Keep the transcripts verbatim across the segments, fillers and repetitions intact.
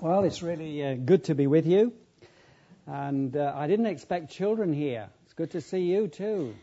Well, it's really uh, good to be with you. And uh, I didn't expect children here. It's good to see you too.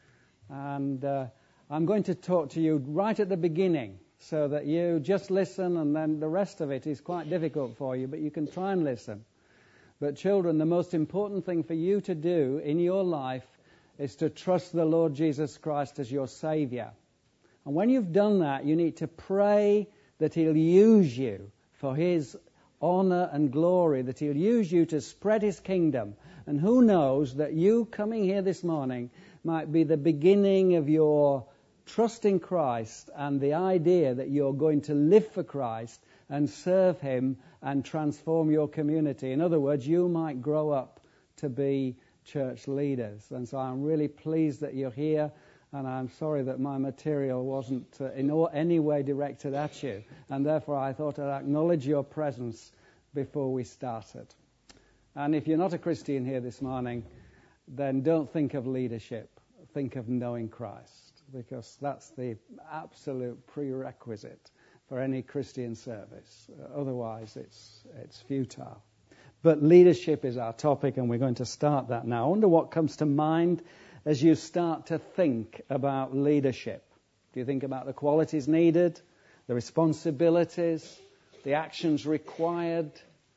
And uh, I'm going to talk to you right at the beginning so that you just listen, and then the rest of it is quite difficult for you, but you can try and listen. But children, the most important thing for you to do in your life is to trust the Lord Jesus Christ as your Savior. And when you've done that, you need to pray that He'll use you for His honor and glory, that He'll use you to spread His kingdom. And who knows that you coming here this morning might be the beginning of your trust in Christ and the idea that you're going to live for Christ and serve Him and transform your community. In other words, you might grow up to be church leaders. And so I'm really pleased that you're here. And I'm sorry that my material wasn't uh, in any way directed at you. And therefore I thought I'd acknowledge your presence before we started. And if you're not a Christian here this morning, then don't think of leadership. Think of knowing Christ, because that's the absolute prerequisite for any Christian service. Uh, otherwise, it's it's futile. But leadership is our topic, and we're going to start that now. I wonder what comes to mind as you start to think about leadership. Do you think about the qualities needed, the responsibilities, the actions required,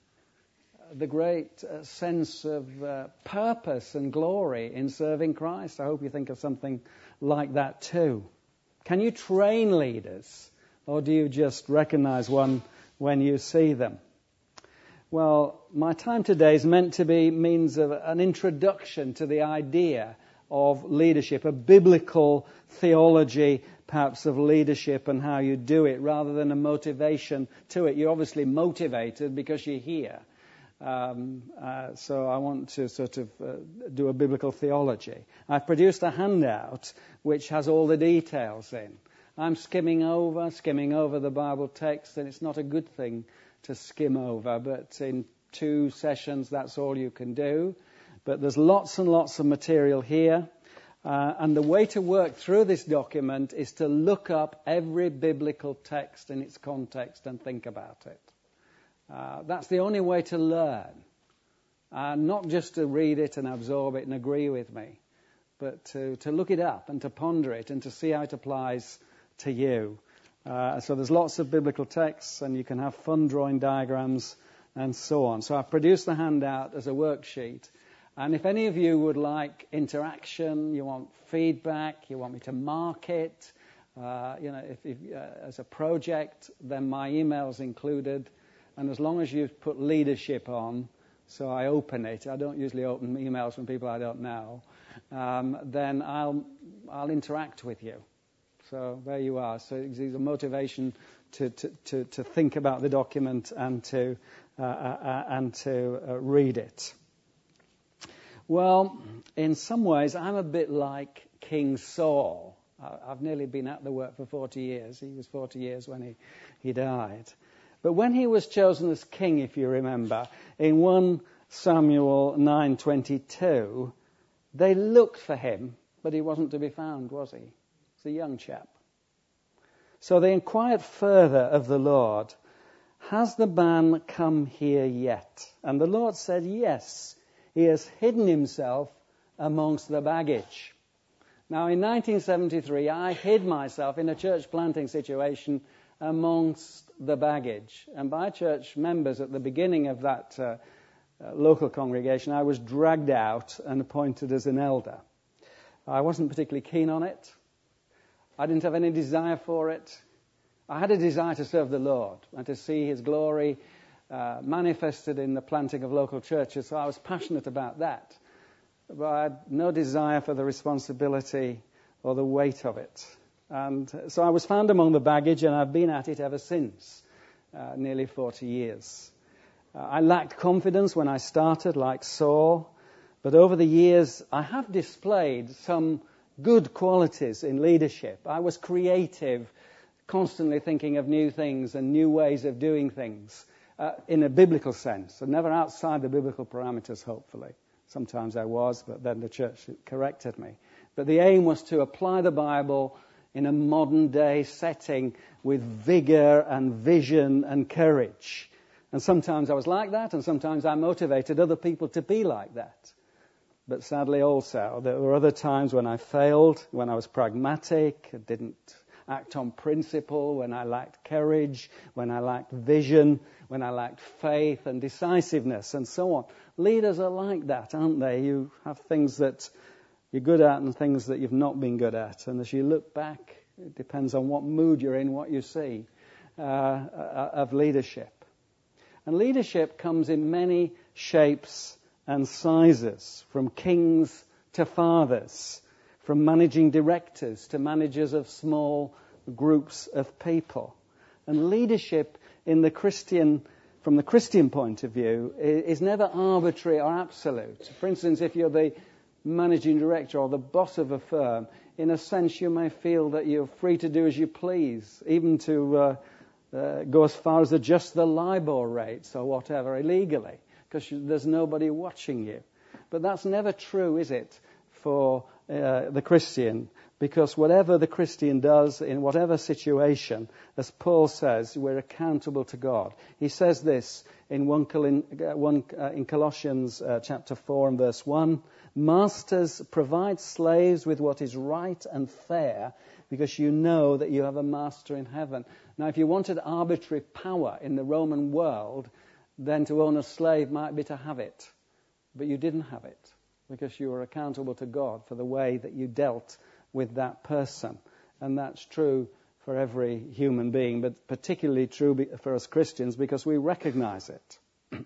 the great uh, sense of uh, purpose and glory in serving Christ? I hope you think of something like that too. Can you train leaders, or do you just recognize one when you see them? Well, my time today is meant to be means of an introduction to the idea of leadership, a biblical theology perhaps of leadership and how you do it, rather than a motivation to it. You're obviously motivated because you're here. Um, uh, so I want to sort of uh, do a biblical theology. I've produced a handout which has all the details in. I'm skimming over, skimming over the Bible text, and it's not a good thing to skim over, but in two sessions that's all you can do. But there's lots and lots of material here. Uh, and the way to work through this document is to look up every biblical text in its context and think about it. Uh, that's the only way to learn. Uh, not just to read it and absorb it and agree with me, but to, to look it up and to ponder it and to see how it applies to you. Uh, so there's lots of biblical texts, and you can have fun drawing diagrams and so on. So I've produced the handout as a worksheet. And if any of you would like interaction, you want feedback, you want me to mark it, uh, you know, if, if uh, as a project, then my email's included. And as long as you put leadership on, so I open it, I don't usually open emails from people I don't know, um, then I'll I'll interact with you. So there you are. So it's a motivation to to, to, to think about the document and to uh, uh, and to uh, read it. Well, in some ways, I'm a bit like King Saul. I've nearly been at the work for forty years. He was forty years when he, he died. But when he was chosen as king, if you remember, in First Samuel nine twenty-two, they looked for him, but he wasn't to be found, was he? He's a young chap. So they inquired further of the Lord, "Has the man come here yet?" And the Lord said, "Yes. He has hidden himself amongst the baggage." Now, in nineteen seventy-three, I hid myself in a church planting situation amongst the baggage. And by church members at the beginning of that uh, uh, local congregation, I was dragged out and appointed as an elder. I wasn't particularly keen on it. I didn't have any desire for it. I had a desire to serve the Lord and to see His glory Uh, manifested in the planting of local churches, so I was passionate about that. But I had no desire for the responsibility or the weight of it. And so I was found among the baggage, and I've been at it ever since, uh, nearly forty years. Uh, I lacked confidence when I started, like Saul, but over the years I have displayed some good qualities in leadership. I was creative, constantly thinking of new things and new ways of doing things. Uh, in a biblical sense, and never outside the biblical parameters, hopefully. Sometimes I was, but then the church corrected me. But the aim was to apply the Bible in a modern day setting with vigor and vision and courage. And sometimes I was like that, and sometimes I motivated other people to be like that. But sadly also, there were other times when I failed, when I was pragmatic, didn't act on principle, when I lacked courage, when I lacked vision, when I lacked faith and decisiveness, and so on. Leaders are like that, aren't they? You have things that you're good at and things that you've not been good at. And as you look back, it depends on what mood you're in, what you see uh, of leadership. And leadership comes in many shapes and sizes, from kings to fathers, from managing directors to managers of small groups of people. And leadership in the Christian, from the Christian point of view, is never arbitrary or absolute. For instance, if you're the managing director or the boss of a firm, in a sense you may feel that you're free to do as you please, even to uh, uh, go as far as adjust the LIBOR rates or whatever illegally, because there's nobody watching you. But that's never true, is it, for uh, the Christian? Because whatever the Christian does, in whatever situation, as Paul says, we're accountable to God. He says this in, one, one, uh, in Colossians uh, chapter four and verse one, "Masters, provide slaves with what is right and fair, because you know that you have a master in heaven." Now, if you wanted arbitrary power in the Roman world, then to own a slave might be to have it. But you didn't have it, because you were accountable to God for the way that you dealt with that person. And that's true for every human being, but particularly true for us Christians, because we recognize it.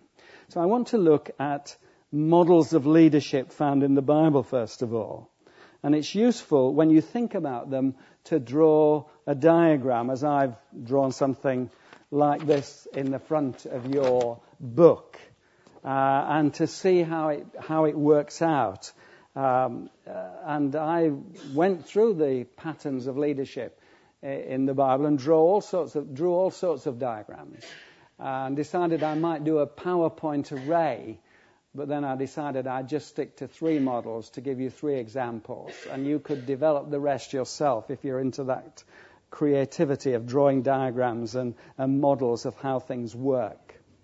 So I want to look at models of leadership found in the Bible, first of all. And it's useful, when you think about them, to draw a diagram, as I've drawn something like this in the front of your book, uh, and to see how it how it works out. Um, uh, and I went through the patterns of leadership in the Bible and draw all sorts of drew all sorts of diagrams, and decided I might do a PowerPoint array. But then I decided I'd just stick to three models to give you three examples, and you could develop the rest yourself if you're into that creativity of drawing diagrams and, and models of how things work.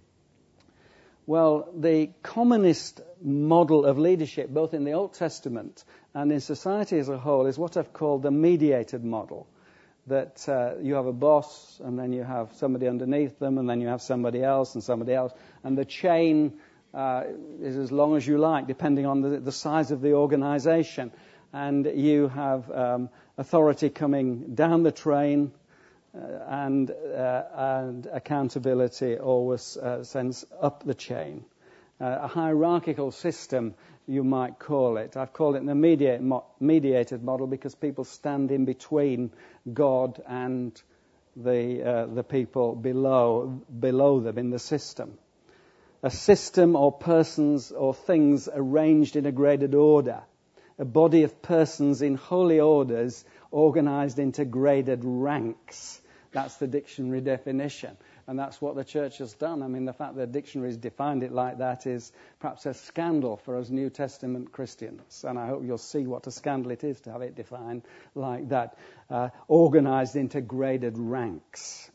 Well, the commonest model of leadership, both in the Old Testament and in society as a whole, is what I've called the mediated model. That uh, you have a boss, and then you have somebody underneath them, and then you have somebody else and somebody else, and the chain uh, is as long as you like, depending on the, the size of the organization. And you have um, authority coming down the train, uh, and, uh, and accountability always uh, sends up the chain. Uh, a hierarchical system, you might call it. I've called it the mediate, mo- mediated model because people stand in between God and the uh, the people below below them in the system. A system or persons or things arranged in a graded order. A body of persons in holy orders organized into graded ranks. That's the dictionary definition. And that's what the church has done. I mean, the fact that dictionaries defined it like that is perhaps a scandal for us New Testament Christians. And I hope you'll see what a scandal it is to have it defined like that. Uh, organized into graded ranks.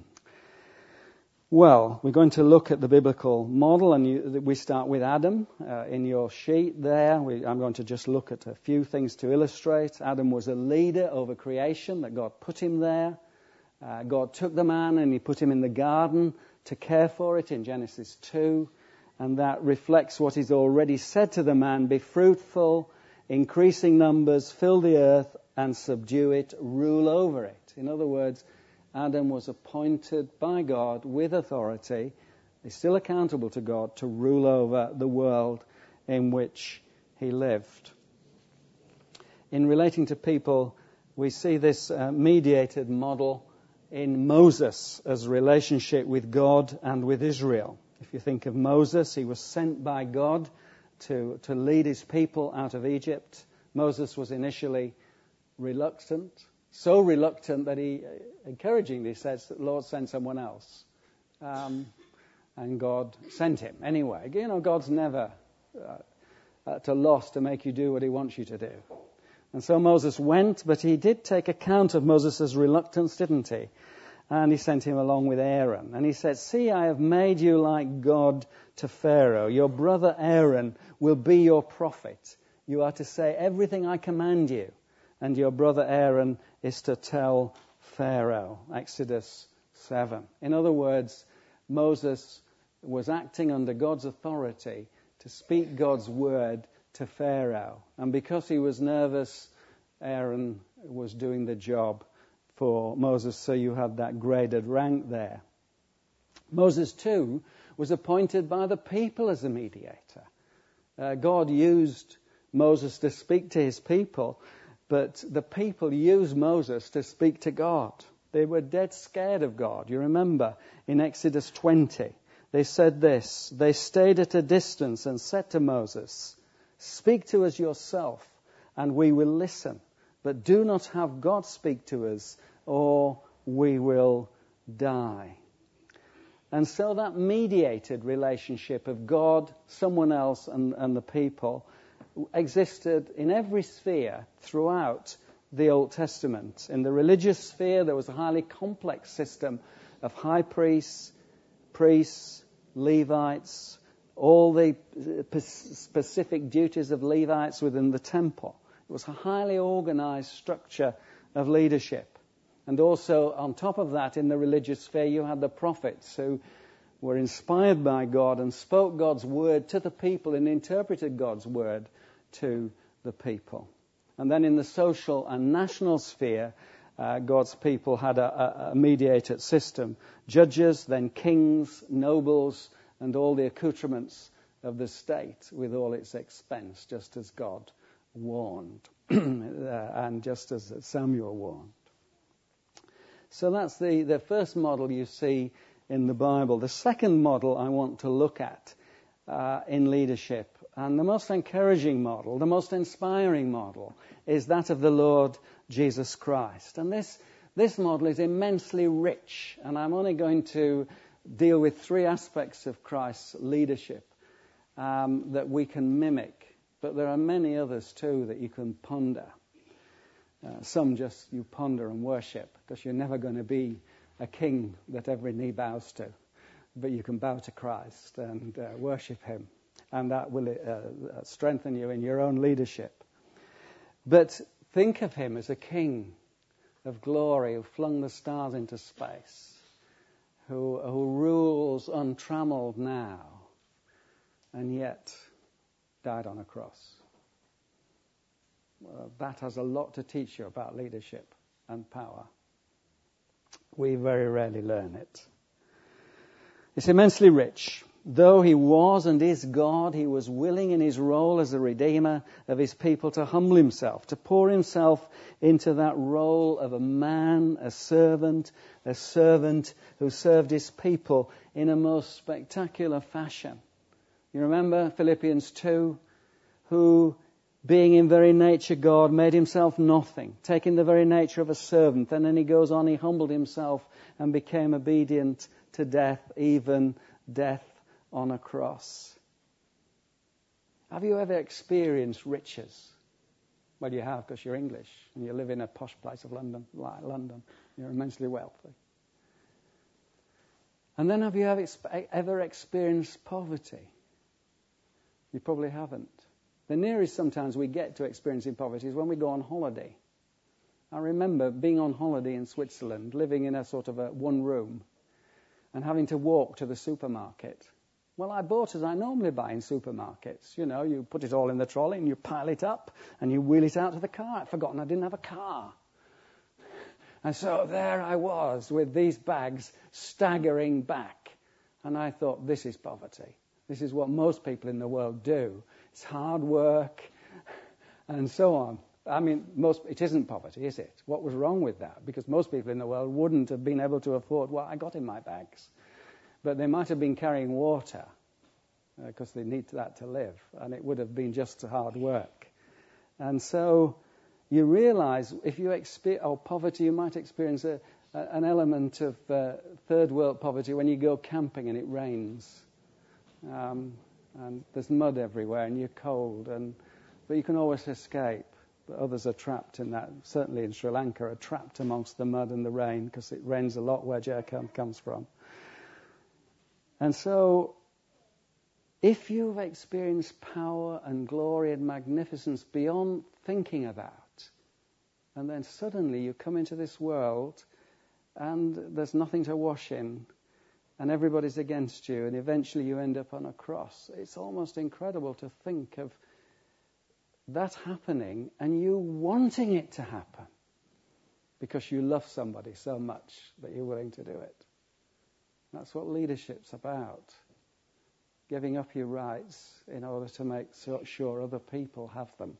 Well, we're going to look at the biblical model, and you, we start with Adam uh, in your sheet there. We, I'm going to just look at a few things to illustrate. Adam was a leader over creation, that God put him there. Uh, God took the man and he put him in the garden to care for it in Genesis two. And that reflects what he's already said to the man: be fruitful, increasing numbers, fill the earth and subdue it, rule over it. In other words, Adam was appointed by God with authority. He's still accountable to God to rule over the world in which he lived. In relating to people, we see this uh, mediated model in Moses' as relationship with God and with Israel. If you think of Moses, he was sent by God to, to lead his people out of Egypt. Moses was initially reluctant, so reluctant that he encouragingly says that Lord, send someone else. Um, and God sent him anyway. You know, God's never uh, at a loss to make you do what he wants you to do. And so Moses went, but he did take account of Moses' reluctance, didn't he? And he sent him along with Aaron. And he said, "See, I have made you like God to Pharaoh. Your brother Aaron will be your prophet. You are to say everything I command you. And your brother Aaron is to tell Pharaoh." Exodus seven. In other words, Moses was acting under God's authority to speak God's word to Pharaoh. And because he was nervous, Aaron was doing the job for Moses, so you had that graded rank there. Moses, too, was appointed by the people as a mediator. Uh, God used Moses to speak to his people, but the people used Moses to speak to God. They were dead scared of God. You remember in Exodus twenty, they said this, "They stayed at a distance and said to Moses, 'Speak to us yourself, and we will listen. But do not have God speak to us, or we will die.'" And so that mediated relationship of God, someone else, and, and the people existed in every sphere throughout the Old Testament. In the religious sphere, there was a highly complex system of high priests, priests, Levites, all the specific duties of Levites within the temple. It was a highly organized structure of leadership. And also, on top of that, in the religious sphere, you had the prophets who were inspired by God and spoke God's word to the people and interpreted God's word to the people. And then in the social and national sphere, uh, God's people had a, a, a mediated system. Judges, then kings, nobles, and all the accoutrements of the state with all its expense, just as God warned, and just as Samuel warned. So that's the, the first model you see in the Bible. The second model I want to look at uh, in leadership, and the most encouraging model, the most inspiring model, is that of the Lord Jesus Christ. And this, this model is immensely rich, and I'm only going to deal with three aspects of Christ's leadership um, that we can mimic, but there are many others too that you can ponder. Uh, some just you ponder and worship, because you're never going to be a king that every knee bows to. But you can bow to Christ and uh, worship him, and that will uh, strengthen you in your own leadership. But think of him as a king of glory who flung the stars into space, who, who rules untrammeled now, and yet died on a cross. Well, that has a lot to teach you about leadership and power. We very rarely learn it. It's immensely rich. Though he was and is God, he was willing in his role as a redeemer of his people to humble himself, to pour himself into that role of a man, a servant, a servant who served his people in a most spectacular fashion. You remember Philippians two, who, being in very nature God, made himself nothing, taking the very nature of a servant. And then he goes on, he humbled himself and became obedient to death, even death on a cross. Have you ever experienced riches? Well, you have, because you're English and you live in a posh place of London, like London. You're immensely wealthy. And then have you ever, ever experienced poverty? You probably haven't. The nearest sometimes we get to experiencing poverty is when we go on holiday. I remember being on holiday in Switzerland, living in a sort of a one room, and having to walk to the supermarket. Well, I bought as I normally buy in supermarkets. You know, you put it all in the trolley and you pile it up and you wheel it out to the car. I'd forgotten I didn't have a car. And so there I was with these bags staggering back. And I thought, this is poverty. This is what most people in the world do. It's hard work and so on. I mean, most it isn't poverty, is it? What was wrong with that? Because most people in the world wouldn't have been able to afford what I got in my bags. But they might have been carrying water because uh, they need that to live. And it would have been just hard work. And so you realize if you experience oh, poverty, you might experience a, a, an element of uh, third world poverty when you go camping and it rains. Um, and there's mud everywhere and you're cold. and But you can always escape. Others are trapped in that, certainly in Sri Lanka, are trapped amongst the mud and the rain because it rains a lot where Jharkhand comes from. And so, if you've experienced power and glory and magnificence beyond thinking about, and then suddenly you come into this world and there's nothing to wash in, and everybody's against you, and eventually you end up on a cross, it's almost incredible to think of that happening and you wanting it to happen because you love somebody so much that you're willing to do it. That's what leadership's about. Giving up your rights in order to make sure other people have them.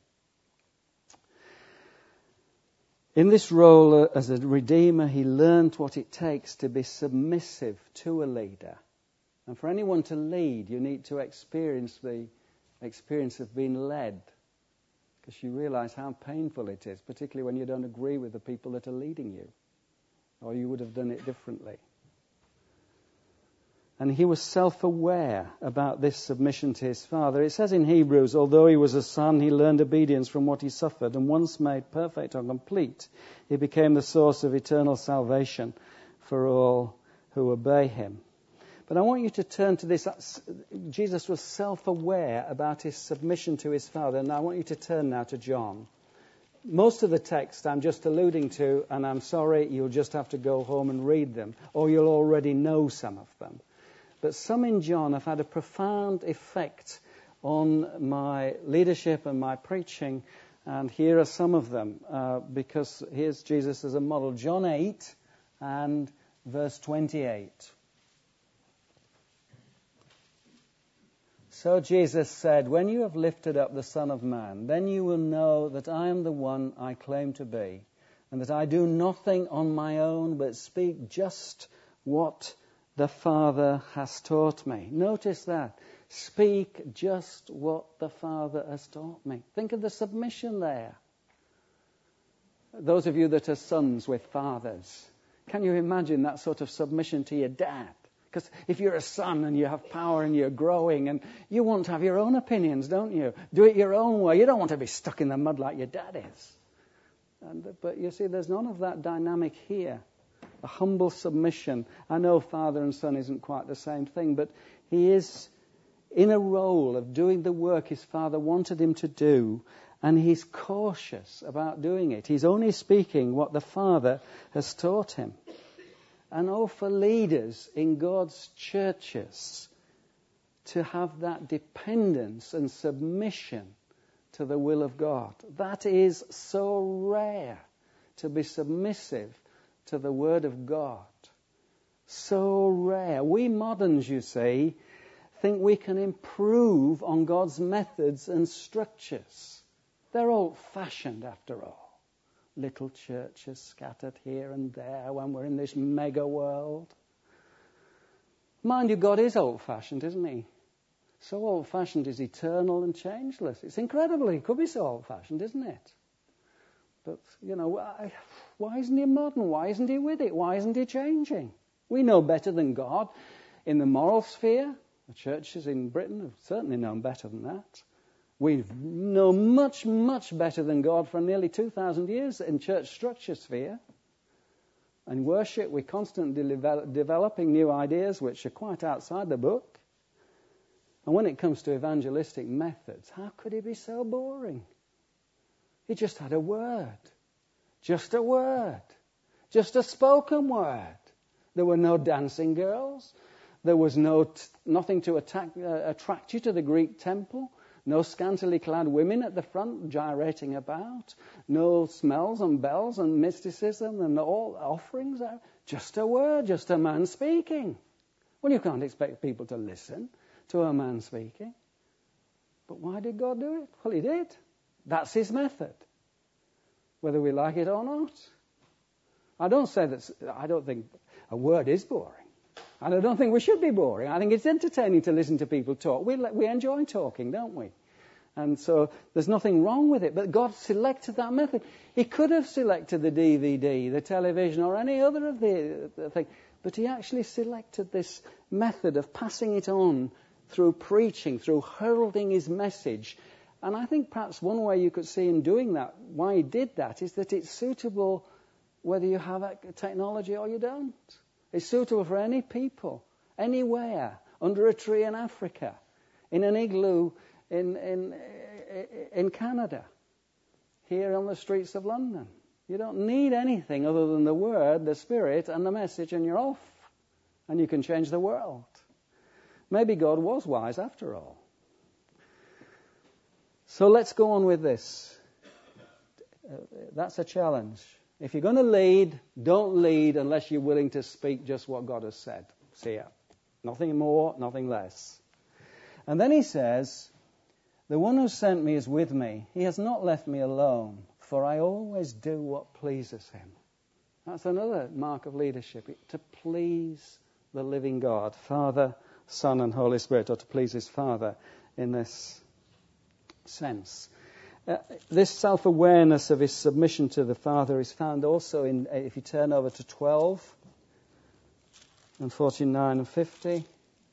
In this role as a redeemer, he learned what it takes to be submissive to a leader. And for anyone to lead, you need to experience the experience of being led. Because you realize how painful it is, particularly when you don't agree with the people that are leading you. Or you would have done it differently. And he was self-aware about this submission to his father. It says in Hebrews, although he was a son, he learned obedience from what he suffered, and once made perfect or complete, he became the source of eternal salvation for all who obey him. But I want you to turn to this. Jesus was self-aware about his submission to his father, and I want you to turn now to John. Most of the text I'm just alluding to, and I'm sorry, you'll just have to go home and read them, or you'll already know some of them. But some in John have had a profound effect on my leadership and my preaching, and here are some of them, uh, because here's Jesus as a model. John eight and verse twenty-eight. So Jesus said, when you have lifted up the Son of Man, then you will know that I am the one I claim to be, and that I do nothing on my own, but speak just what the Father has taught me. Notice that. Speak just what the Father has taught me. Think of the submission there. Those of you that are sons with fathers, can you imagine that sort of submission to your dad? Because if you're a son and you have power and you're growing, and you want to have your own opinions, don't you? Do it your own way. You don't want to be stuck in the mud like your dad is. And, but you see, there's none of that dynamic here. A humble submission. I know father and son isn't quite the same thing, but he is in a role of doing the work his father wanted him to do, and he's cautious about doing it. He's only speaking what the Father has taught him. And oh, for leaders in God's churches to have that dependence and submission to the will of God. That is so rare, to be submissive to the Word of God. So rare. We moderns, you see, think we can improve on God's methods and structures. They're old-fashioned after all. Little churches scattered here and there when we're in this mega world. Mind you, God is old-fashioned, isn't he? So old-fashioned is eternal and changeless. It's incredible he could be so old-fashioned, isn't it? But, you know, why, why isn't he modern? Why isn't he with it? Why isn't he changing? We know better than God in the moral sphere. The churches in Britain have certainly known better than that. We know much, much better than God for nearly two thousand years in church structure sphere. And worship, we're constantly develop, developing new ideas which are quite outside the book. And when it comes to evangelistic methods, how could he be so boring? He just had a word. Just a word. Just a spoken word. There were no dancing girls. There was no t- nothing to attack, uh, attract you to the Greek temple. No scantily clad women at the front gyrating about. No smells and bells and mysticism and all offerings. Just a word, just a man speaking. Well, you can't expect people to listen to a man speaking. But why did God do it? Well, he did. That's his method. Whether we like it or not. I don't say that, I don't think a word is boring. And I don't think we should be boring. I think it's entertaining to listen to people talk. We we enjoy talking, don't we? And so there's nothing wrong with it. But God selected that method. He could have selected the D V D, the television, or any other of the, the thing. But he actually selected this method of passing it on through preaching, through heralding his message, And I think perhaps one way you could see him doing that, why he did that, is that it's suitable whether you have technology or you don't. It's suitable for any people, anywhere, under a tree in Africa, in an igloo in, in, in Canada, here on the streets of London. You don't need anything other than the Word, the Spirit, and the message, and you're off. And you can change the world. Maybe God was wise after all. So let's go on with this. Uh, that's a challenge. If you're going to lead, don't lead unless you're willing to speak just what God has said. See ya. Nothing more, nothing less. And then he says, the one who sent me is with me. He has not left me alone, for I always do what pleases him. That's another mark of leadership, to please the living God, Father, Son, and Holy Spirit, or to please his Father in this sense. Uh, this self-awareness of his submission to the Father is found also in, if you turn over to twelve and forty-nine and fifty.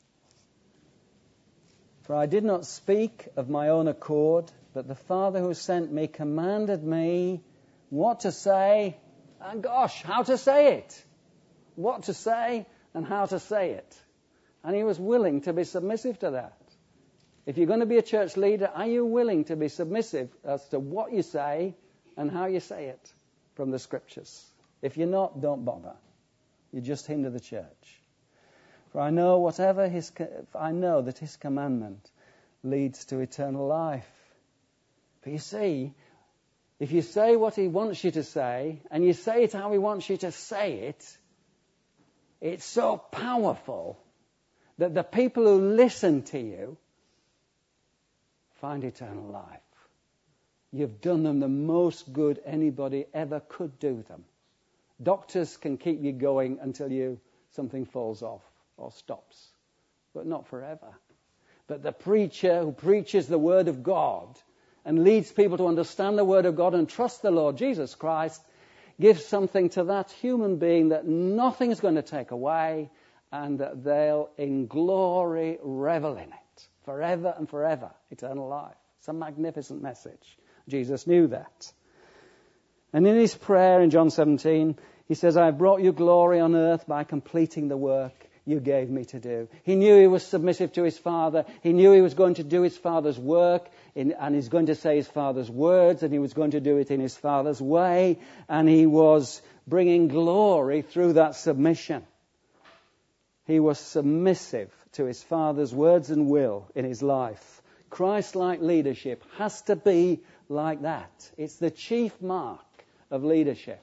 For I did not speak of my own accord, but the Father who sent me commanded me what to say, and gosh, how to say it. What to say and how to say it. And he was willing to be submissive to that. If you're going to be a church leader, are you willing to be submissive as to what you say and how you say it from the Scriptures? If you're not, don't bother. You just hinder the church. For I know whatever his, I know that his commandment leads to eternal life. But you see, if you say what he wants you to say, and you say it how he wants you to say it, it's so powerful that the people who listen to you find eternal life. You've done them the most good anybody ever could do them. Doctors can keep you going until you something falls off or stops, but not forever. But the preacher who preaches the Word of God and leads people to understand the Word of God and trust the Lord Jesus Christ gives something to that human being that nothing's going to take away, and that they'll in glory revel in it forever and forever, eternal life. It's a magnificent message. Jesus knew that. And in his prayer in John seventeen, he says, I have brought you glory on earth by completing the work you gave me to do. He knew he was submissive to his Father. He knew he was going to do his Father's work, in, and he's going to say his Father's words, and he was going to do it in his Father's way, and he was bringing glory through that submission. He was submissive to his Father's words and will in his life. Christ-like leadership has to be like that. It's the chief mark of leadership.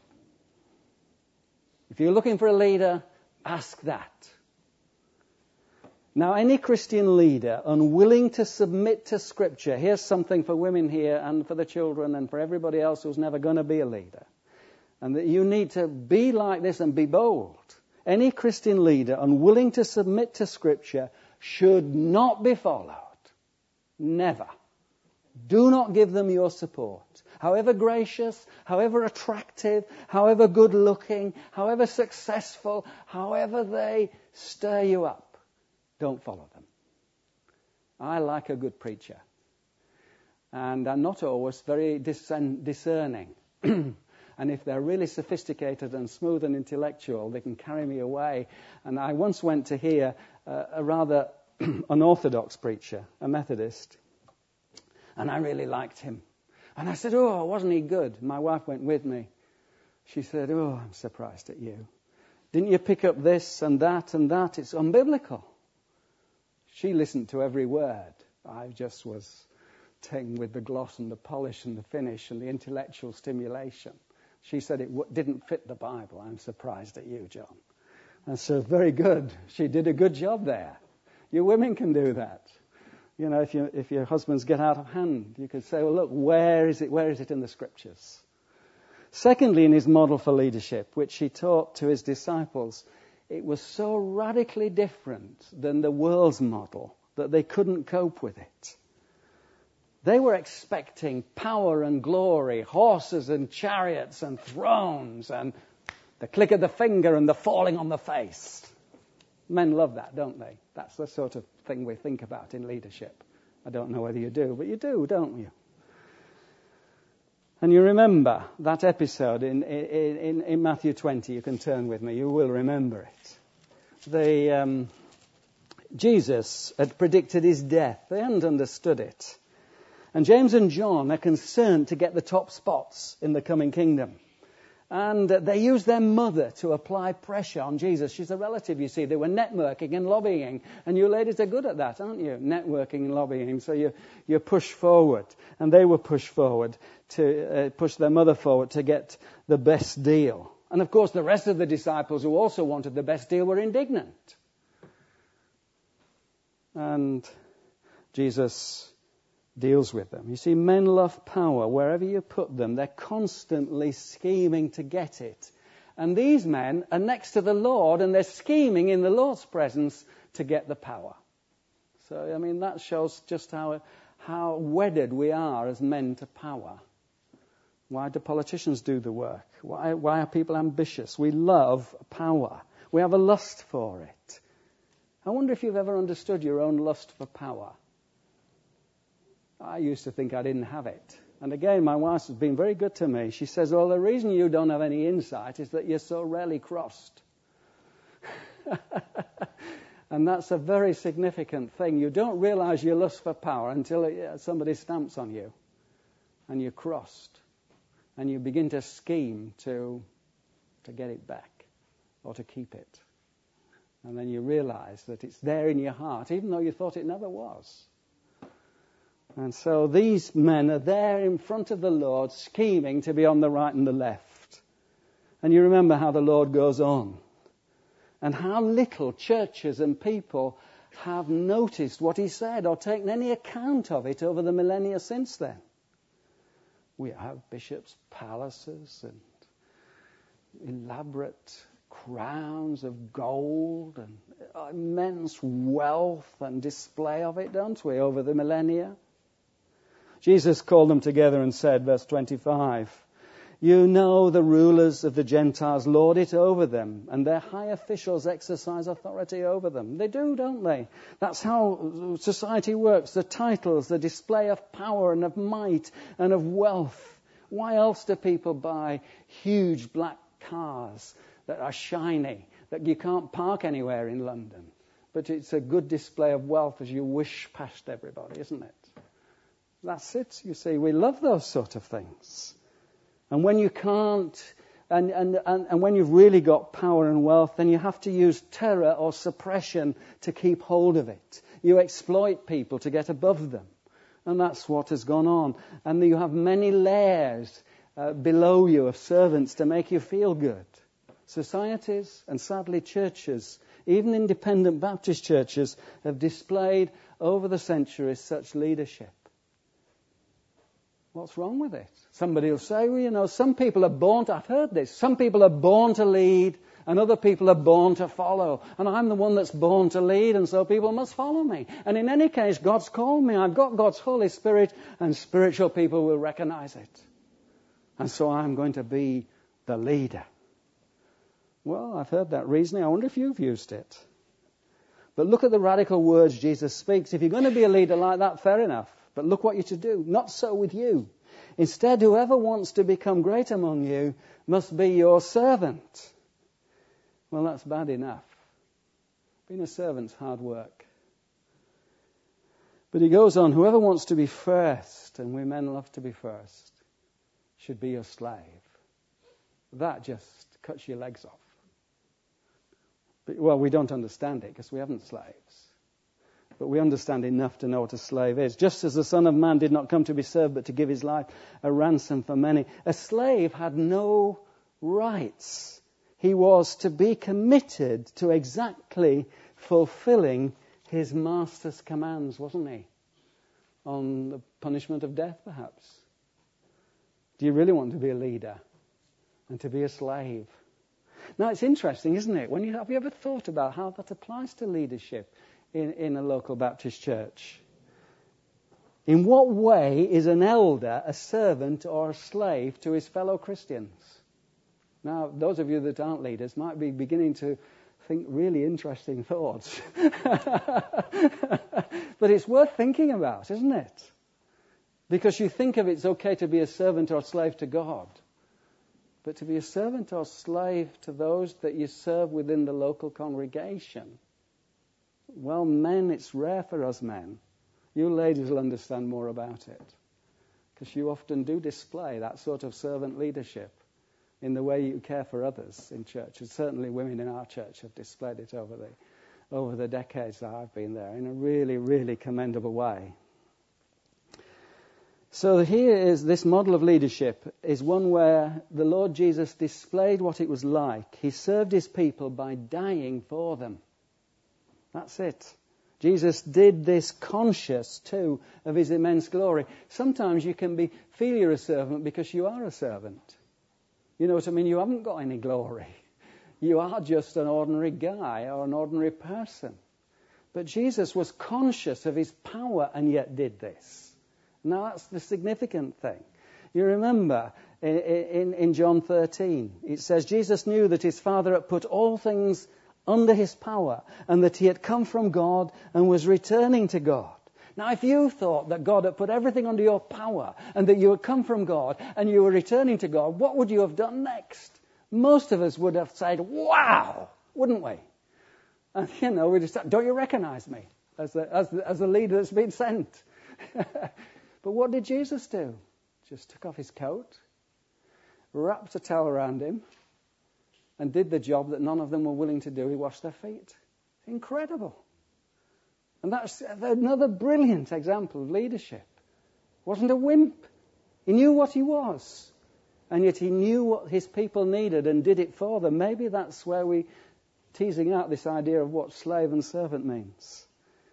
If you're looking for a leader, ask that. Now, any Christian leader unwilling to submit to Scripture, here's something for women here and for the children and for everybody else who's never going to be a leader. And that you need to be like this and be bold. Any Christian leader unwilling to submit to Scripture should not be followed. Never. Do not give them your support. However gracious, however attractive, however good looking, however successful, however they stir you up, don't follow them. I like a good preacher. And I'm not always very discerning. And if they're really sophisticated and smooth and intellectual, they can carry me away. And I once went to hear uh, a rather unorthodox preacher, a Methodist, and I really liked him. And I said, oh, wasn't he good? My wife went with me. She said, oh, I'm surprised at you. Didn't you pick up this and that and that? It's unbiblical. She listened to every word. I just was taken with the gloss and the polish and the finish and the intellectual stimulation. She said it w- didn't fit the Bible. I'm surprised at you, John. And so, very good. She did a good job there. You women can do that. You know, if you if your husbands get out of hand, you could say, well, look, where is it? Where is it in the Scriptures? Secondly, in his model for leadership, which he taught to his disciples, it was so radically different than the world's model that they couldn't cope with it. They were expecting power and glory, horses and chariots and thrones and the click of the finger and the falling on the face. Men love that, don't they? That's the sort of thing we think about in leadership. I don't know whether you do, but you do, don't you? And you remember that episode in, in, in Matthew twenty. You can turn with me. You will remember it. The, um, Jesus had predicted his death. They hadn't understood it. And James and John are concerned to get the top spots in the coming kingdom. And uh, they used their mother to apply pressure on Jesus. She's a relative, you see. They were networking and lobbying. And you ladies are good at that, aren't you? Networking and lobbying. So you, you push forward. And they were pushed forward to uh, push their mother forward to get the best deal. And of course, the rest of the disciples who also wanted the best deal were indignant. And Jesus deals with them. You see, men love power. Wherever you put them, they're constantly scheming to get it. And these men are next to the Lord, and they're scheming in the Lord's presence to get the power. So, I mean, that shows just how, how wedded we are as men to power. Why do politicians do the work? Why, why are people ambitious? We love power. We have a lust for it. I wonder if you've ever understood your own lust for power. I used to think I didn't have it. And again, my wife has been very good to me. She says, well, the reason you don't have any insight is that you're so rarely crossed. And that's a very significant thing. You don't realize your lust for power until it, somebody stamps on you and you're crossed. And you begin to scheme to, to get it back or to keep it. And then you realize that it's there in your heart, even though you thought it never was. And so these men are there in front of the Lord, scheming to be on the right and the left. And you remember how the Lord goes on. And how little churches and people have noticed what he said or taken any account of it over the millennia since then. We have bishops' palaces and elaborate crowns of gold and immense wealth and display of it, don't we, over the millennia? Jesus called them together and said, verse twenty-five, you know the rulers of the Gentiles lord it over them, and their high officials exercise authority over them. They do, don't they? That's how society works. The titles, the display of power and of might and of wealth. Why else do people buy huge black cars that are shiny, that you can't park anywhere in London? But it's a good display of wealth as you wish past everybody, isn't it? That's it, you see. We love those sort of things. And when you can't, and, and, and, and when you've really got power and wealth, then you have to use terror or suppression to keep hold of it. You exploit people to get above them. And that's what has gone on. And you have many layers uh, below you of servants to make you feel good. Societies and sadly churches, even independent Baptist churches, have displayed over the centuries such leadership. What's wrong with it? Somebody will say, well, you know, some people are born to, I've heard this, some people are born to lead and other people are born to follow. And I'm the one that's born to lead, and so people must follow me. And in any case, God's called me. I've got God's Holy Spirit, and spiritual people will recognize it. And so I'm going to be the leader. Well, I've heard that reasoning. I wonder if you've used it. But look at the radical words Jesus speaks. If you're going to be a leader like that, fair enough. But look what you're to do. Not so with you. Instead, whoever wants to become great among you must be your servant. Well, that's bad enough. Being a servant's hard work. But he goes on, whoever wants to be first, and we men love to be first, should be your slave. That just cuts your legs off. But, well, we don't understand it because we haven't slaves. But we understand enough to know what a slave is. Just as the Son of Man did not come to be served, but to give his life a ransom for many. A slave had no rights. He was to be committed to exactly fulfilling his master's commands, wasn't he? On the punishment of death, perhaps. Do you really want to be a leader and to be a slave? Now, it's interesting, isn't it? When you, have you ever thought about how that applies to leadership in, in a local Baptist church? In what way is an elder a servant or a slave to his fellow Christians? Now, those of you that aren't leaders might be beginning to think really interesting thoughts. But it's worth thinking about, isn't it? Because you think of it's okay to be a servant or a slave to God. But to be a servant or slave to those that you serve within the local congregation, well, men, it's rare for us men. You ladies will understand more about it. Because you often do display that sort of servant leadership in the way you care for others in church. And certainly women in our church have displayed it over the over the decades that I've been there in a really, really commendable way. So here is this model of leadership is one where the Lord Jesus displayed what it was like. He served his people by dying for them. That's it. Jesus did this conscious, too, of his immense glory. Sometimes you can be feel you're a servant because you are a servant. You know what I mean? You haven't got any glory. You are just an ordinary guy or an ordinary person. But Jesus was conscious of his power and yet did this. Now that's the significant thing. You remember in, in, in John thirteen, it says Jesus knew that his Father had put all things under his power and that he had come from God and was returning to God. Now, if you thought that God had put everything under your power and that you had come from God and you were returning to God, what would you have done next? Most of us would have said, wow, wouldn't we? And, you know, we just, don't you recognize me as the, as the, as the leader that's been sent? But what did Jesus do? Just took off his coat, wrapped a towel around him, and did the job that none of them were willing to do. He washed their feet. Incredible. And that's another brilliant example of leadership. Wasn't a wimp. He knew what he was. And yet he knew what his people needed and did it for them. Maybe that's where we're teasing out this idea of what slave and servant means.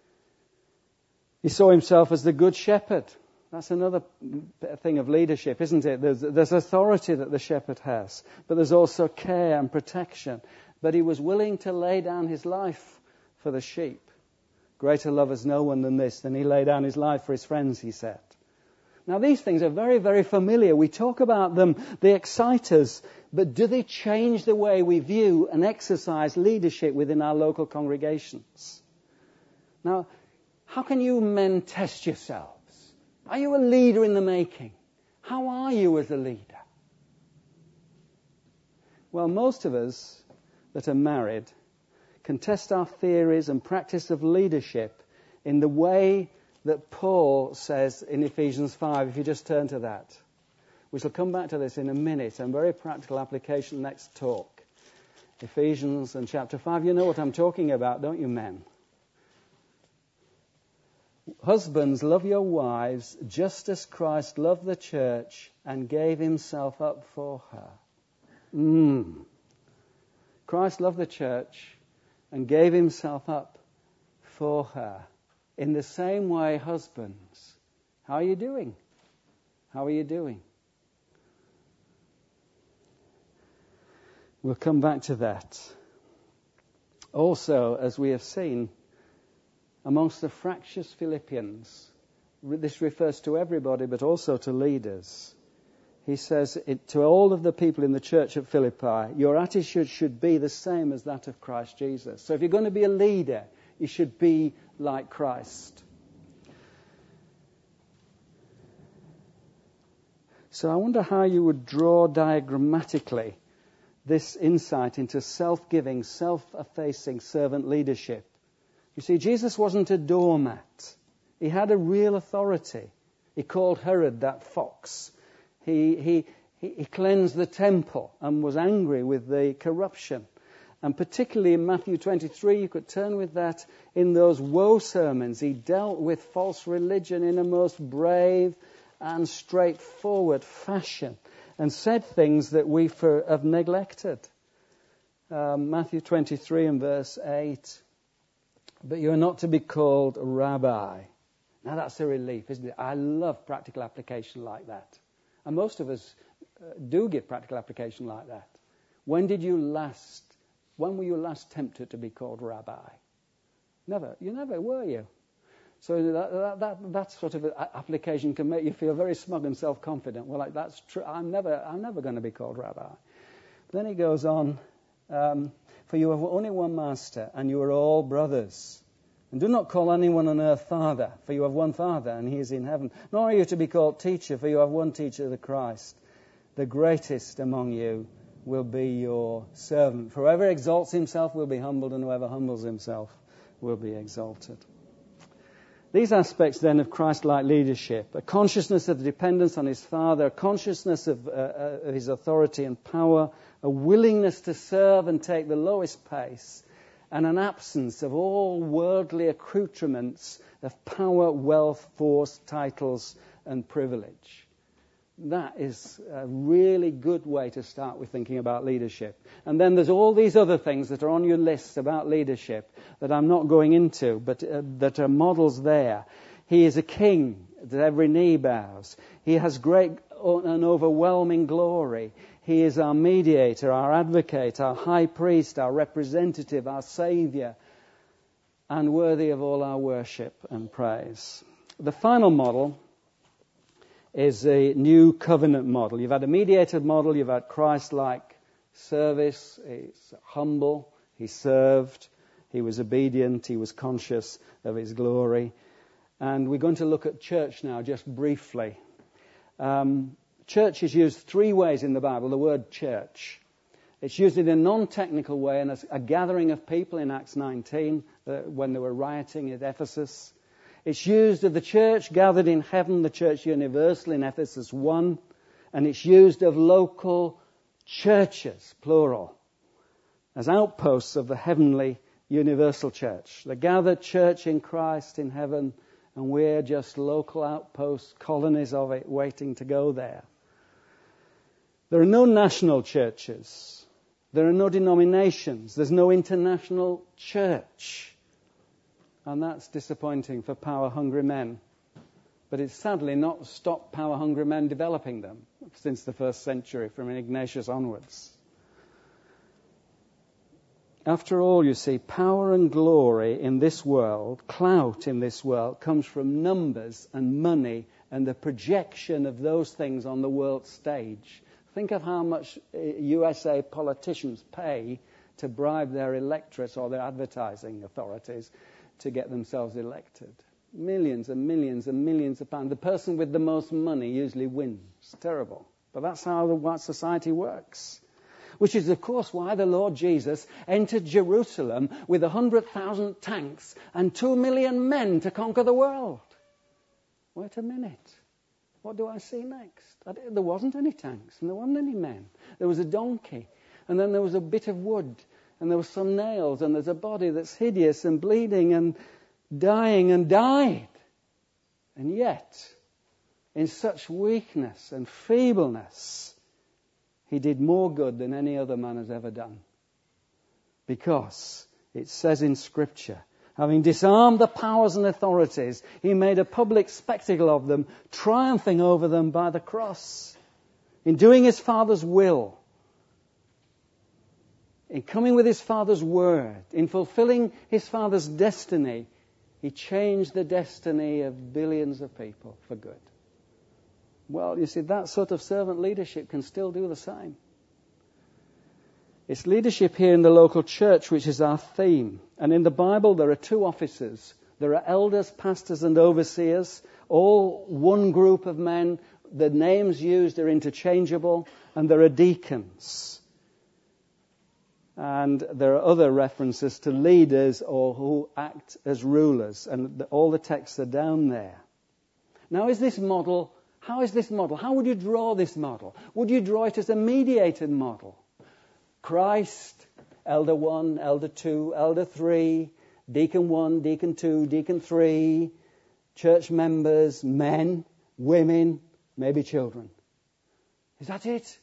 He saw himself as the good shepherd. That's another thing of leadership, isn't it? There's, there's authority that the shepherd has, but there's also care and protection. But he was willing to lay down his life for the sheep. Greater love has no one than this, than he lay down his life for his friends, he said. Now these things are very, very familiar. We talk about them, they excite us, but do they change the way we view and exercise leadership within our local congregations? Now, how can you men test yourselves? Are you a leader in the making? How are you as a leader? Well, most of us that are married can test our theories and practice of leadership in the way that Paul says in Ephesians five, if you just turn to that. We shall come back to this in a minute, and very practical application next talk. Ephesians and chapter five, you know what I'm talking about, don't you, men? Husbands, love your wives just as Christ loved the church and gave himself up for her. Mm. Christ loved the church and gave himself up for her. In the same way, husbands, how are you doing? How are you doing? We'll come back to that. Also, as we have seen, amongst the fractious Philippians, this refers to everybody, but also to leaders. He says it, to all of the people in the church at Philippi, your attitude should be the same as that of Christ Jesus. So if you're going to be a leader, you should be like Christ. So I wonder how you would draw diagrammatically this insight into self-giving, self-effacing servant leadership. You see, Jesus wasn't a doormat. He had a real authority. He called Herod that fox. He, he, he cleansed the temple and was angry with the corruption. And particularly in Matthew twenty-three, you could turn with that, in those woe sermons, he dealt with false religion in a most brave and straightforward fashion and said things that we for, have neglected. Um, Matthew twenty-three and verse eight. But you are not to be called rabbi. Now that's a relief, isn't it? I love practical application like that. And most of us uh, do give practical application like that. When did you last, when were you last tempted to be called rabbi? Never. You never, were you? So that, that, that, that sort of application can make you feel very smug and self-confident. Well, like, that's true. I'm never, I'm never going to be called rabbi. Then he goes on Um, for you have only one master, and you are all brothers. And do not call anyone on earth Father, for you have one Father, and he is in heaven. Nor are you to be called teacher, for you have one teacher, the Christ. The greatest among you will be your servant. For whoever exalts himself will be humbled, and whoever humbles himself will be exalted. These aspects then of Christ-like leadership, a consciousness of dependence on his Father, a consciousness of, uh, of his authority and power, a willingness to serve and take the lowest pace, and an absence of all worldly accoutrements of power, wealth, force, titles, and privilege. That is a really good way to start with thinking about leadership. And then there's all these other things that are on your list about leadership that I'm not going into, but uh, that are models there. He is a king that every knee bows. He has great and overwhelming glory. He is our mediator, our advocate, our high priest, our representative, our saviour, and worthy of all our worship and praise. The final model is a new covenant model. You've had a mediated model, you've had Christ-like service. He's humble, he served, he was obedient, he was conscious of his glory. And we're going to look at church now, just briefly. Um, church is used three ways in the Bible, the word church. It's used in a non-technical way, and as a gathering of people in Acts nineteen, uh, when they were rioting at Ephesus. It's used of the church gathered in heaven, the church universal in Ephesus one, and it's used of local churches, plural, as outposts of the heavenly universal church. The gathered church in Christ in heaven, and we're just local outposts, colonies of it, waiting to go there. There are no national churches. There are no denominations. There's no international church. And that's disappointing for power-hungry men. But it's sadly not stopped power-hungry men developing them since the first century, from Ignatius onwards. After all, you see, power and glory in this world, clout in this world, comes from numbers and money and the projection of those things on the world stage. Think of how much U S A politicians pay to bribe their electorates or their advertising authorities to get themselves elected. Millions and millions and millions of pounds. The person with the most money usually wins. It's terrible. But that's how the what society works. Which is, of course, why the Lord Jesus entered Jerusalem with one hundred thousand tanks and two million men to conquer the world. Wait a minute. What do I see next? There wasn't any tanks and there wasn't any men. There was a donkey, and then there was a bit of wood, and there were some nails, and there's a body that's hideous and bleeding and dying and died. And yet, in such weakness and feebleness, he did more good than any other man has ever done. Because it says in Scripture, having disarmed the powers and authorities, he made a public spectacle of them, triumphing over them by the cross. In doing his Father's will, in coming with his Father's word, in fulfilling his Father's destiny, he changed the destiny of billions of people for good. Well, you see, that sort of servant leadership can still do the same. It's leadership here in the local church which is our theme. And in the Bible there are two offices. There are elders, pastors and overseers, all one group of men. The names used are interchangeable. And there are deacons. And there are other references to leaders or who act as rulers. And the, all the texts are down there. Now, is this model, how is this model? How would you draw this model? Would you draw it as a mediated model? Christ, elder one, elder two, elder three, deacon one, deacon two, deacon three, church members, men, women, maybe children. Is that it?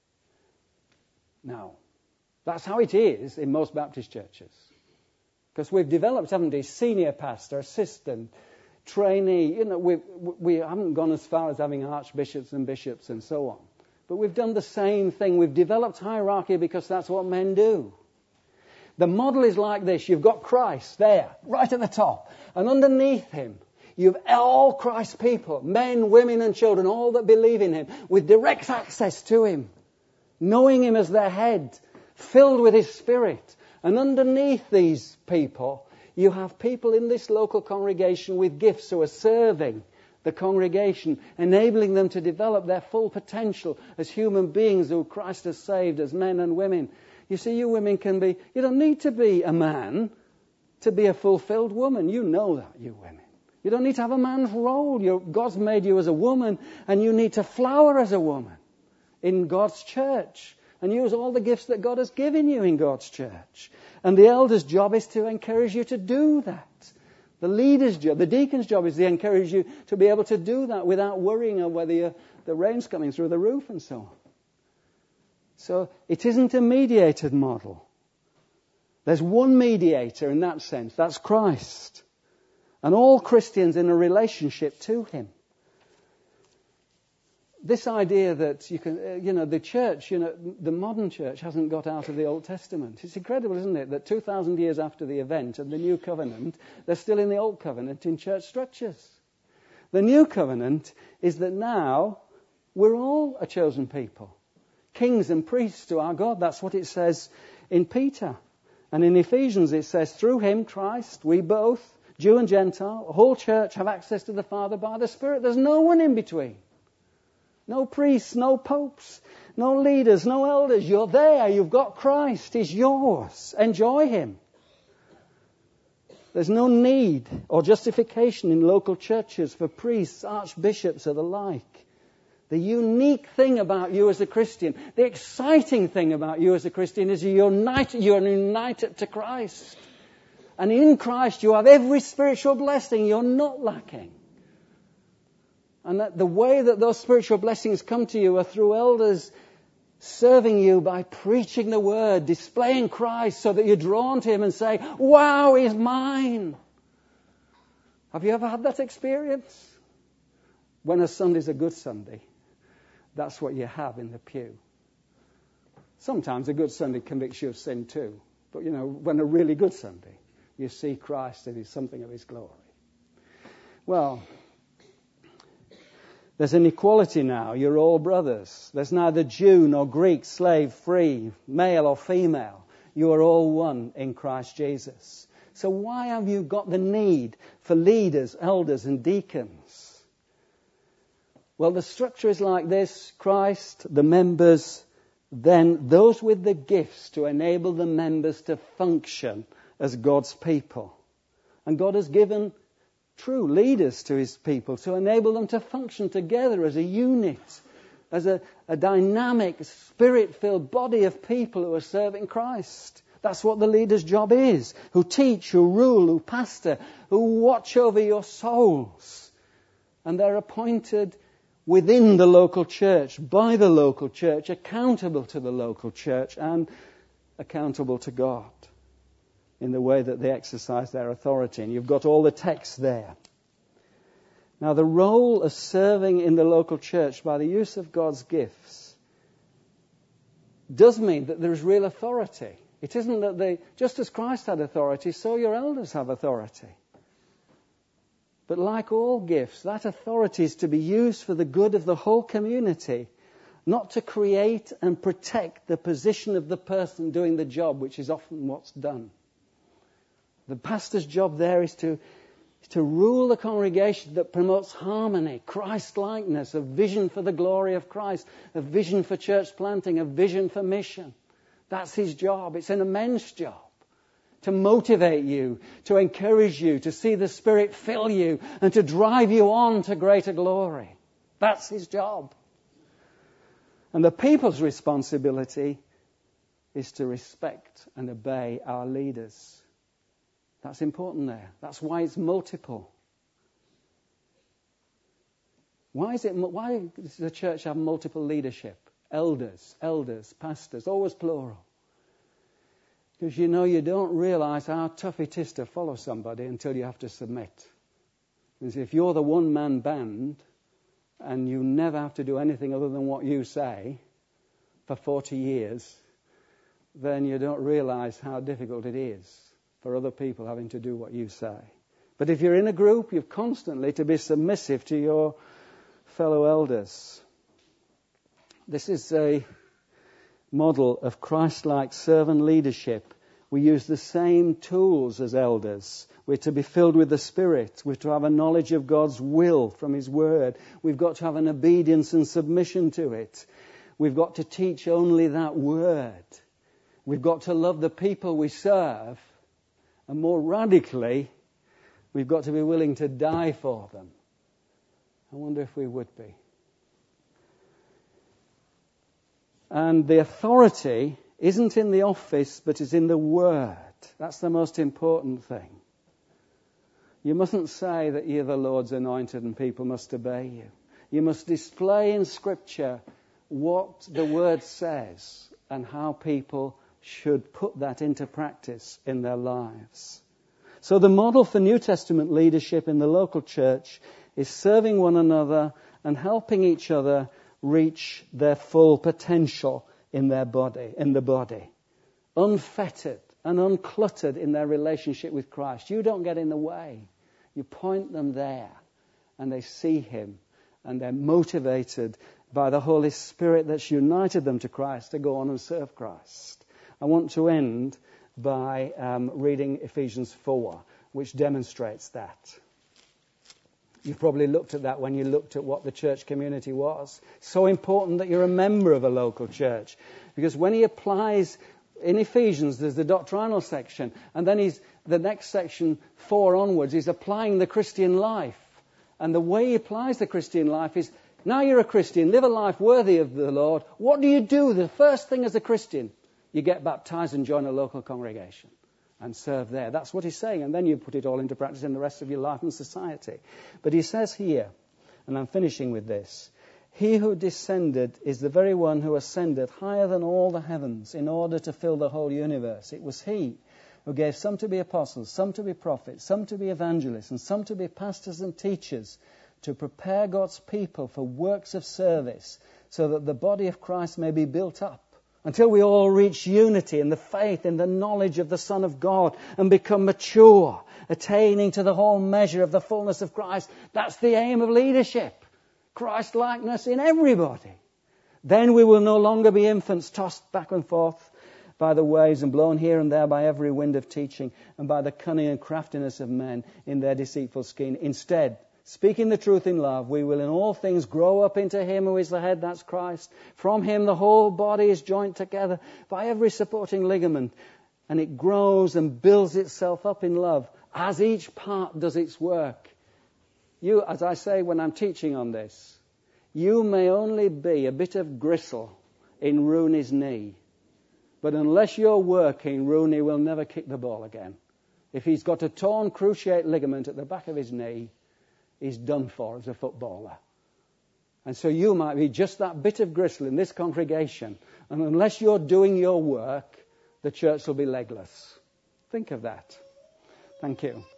No. That's how it is in most Baptist churches. Because we've developed, haven't we, senior pastor, assistant, trainee. You know, we we haven't gone as far as having archbishops and bishops and so on. But we've done the same thing. We've developed hierarchy because that's what men do. The model is like this. You've got Christ there, right at the top. And underneath him, you've all Christ's people, men, women and children, all that believe in him, with direct access to him, knowing him as their head, filled with His Spirit. And underneath these people, you have people in this local congregation with gifts who are serving the congregation, enabling them to develop their full potential as human beings who Christ has saved as men and women. You see, you women can be, you don't need to be a man to be a fulfilled woman. You know that, you women. You don't need to have a man's role. You're, God's made you as a woman, and you need to flower as a woman in God's church and use all the gifts that God has given you in God's church. And the elder's job is to encourage you to do that. The leader's job, the deacon's job is to encourage you to be able to do that without worrying of whether you, the rain's coming through the roof and so on. So it isn't a mediated model. There's one mediator in that sense. That's Christ. And all Christians in a relationship to Him. This idea that you can, uh, you know, the church, you know, the modern church hasn't got out of the Old Testament. It's incredible, isn't it, that two thousand years after the event of the New Covenant, they're still in the Old Covenant in church structures. The New Covenant is that now we're all a chosen people. Kings and priests to our God. That's what it says in Peter. And in Ephesians it says, through Him, Christ, we both, Jew and Gentile, the whole church have access to the Father by the Spirit. There's no one in between. No priests, no popes, no leaders, no elders. You're there. You've got Christ. He's yours. Enjoy Him. There's no need or justification in local churches for priests, archbishops, or the like. The unique thing about you as a Christian, the exciting thing about you as a Christian is you're united, you're united to Christ. And in Christ you have every spiritual blessing. You're not lacking. And that the way that those spiritual blessings come to you are through elders serving you by preaching the Word, displaying Christ so that you're drawn to Him and say, wow, He's mine. Have you ever had that experience? When a Sunday's a good Sunday, that's what you have in the pew. Sometimes a good Sunday convicts you of sin too. But, you know, when a really good Sunday, you see Christ and He's something of His glory. Well, there's an equality now. You're all brothers. There's neither Jew nor Greek, slave, free, male or female. You are all one in Christ Jesus. So why have you got the need for leaders, elders and deacons? Well, the structure is like this. Christ, the members, then those with the gifts to enable the members to function as God's people. And God has given true leaders to His people to enable them to function together as a unit, as a, a dynamic, spirit-filled body of people who are serving Christ. That's what the leader's job is, who teach, who rule, who pastor, who watch over your souls. And they're appointed within the local church, by the local church, accountable to the local church and accountable to God in the way that they exercise their authority. And you've got all the text there. Now, the role of serving in the local church by the use of God's gifts does mean that there is real authority. It isn't that they, just as Christ had authority, so your elders have authority. But like all gifts, that authority is to be used for the good of the whole community, not to create and protect the position of the person doing the job, which is often what's done. The pastor's job there is to, to rule the congregation that promotes harmony, Christ-likeness, a vision for the glory of Christ, a vision for church planting, a vision for mission. That's his job. It's an immense job. To motivate you, to encourage you, to see the Spirit fill you, and to drive you on to greater glory. That's his job. And the people's responsibility is to respect and obey our leaders. That's important there. That's why it's multiple. Why is it? Why does the church have multiple leadership? Elders, elders, pastors, always plural. Because you know you don't realize how tough it is to follow somebody until you have to submit. Because if you're the one-man band and you never have to do anything other than what you say for forty years, then you don't realize how difficult it is for other people having to do what you say. But if you're in a group, you've constantly to be submissive to your fellow elders. This is a model of Christ-like servant leadership, we use the same tools as elders. We're to be filled with the Spirit. We're to have a knowledge of God's will from His Word. We've got to have an obedience and submission to it. We've got to teach only that Word. We've got to love the people we serve. And more radically, we've got to be willing to die for them. I wonder if we would be. And the authority isn't in the office, but is in the Word. That's the most important thing. You mustn't say that you're the Lord's anointed and people must obey you. You must display in Scripture what the Word says and how people should put that into practice in their lives. So the model for New Testament leadership in the local church is serving one another and helping each other reach their full potential in their body, in the body. Unfettered and uncluttered in their relationship with Christ. You don't get in the way. You point them there and they see Him and they're motivated by the Holy Spirit that's united them to Christ to go on and serve Christ. I want to end by um, reading Ephesians four, which demonstrates that. You've probably looked at that when you looked at what the church community was. So important that you're a member of a local church. Because when he applies, in Ephesians, there's the doctrinal section. And then he's the next section, four onwards, he's applying the Christian life. And the way he applies the Christian life is, now you're a Christian, live a life worthy of the Lord. What do you do? The first thing as a Christian, you get baptized and join a local congregation and serve there. That's what he's saying. And then you put it all into practice in the rest of your life and society. But he says here, and I'm finishing with this, He who descended is the very one who ascended higher than all the heavens in order to fill the whole universe. It was He who gave some to be apostles, some to be prophets, some to be evangelists, and some to be pastors and teachers, to prepare God's people for works of service, so that the body of Christ may be built up, until we all reach unity in the faith, in the knowledge of the Son of God, and become mature, attaining to the whole measure of the fullness of Christ. That's the aim of leadership. Christ-likeness in everybody. Then we will no longer be infants tossed back and forth by the waves and blown here and there by every wind of teaching and by the cunning and craftiness of men in their deceitful scheme. Instead, speaking the truth in love, we will in all things grow up into Him who is the head, that's Christ. From Him the whole body is joined together by every supporting ligament, and it grows and builds itself up in love as each part does its work. You, as I say when I'm teaching on this, you may only be a bit of gristle in Rooney's knee, but unless you're working, Rooney will never kick the ball again. If he's got a torn cruciate ligament at the back of his knee, he's done for as a footballer. And so you might be just that bit of gristle in this congregation, and unless you're doing your work, the church will be legless. Think of that. Thank you.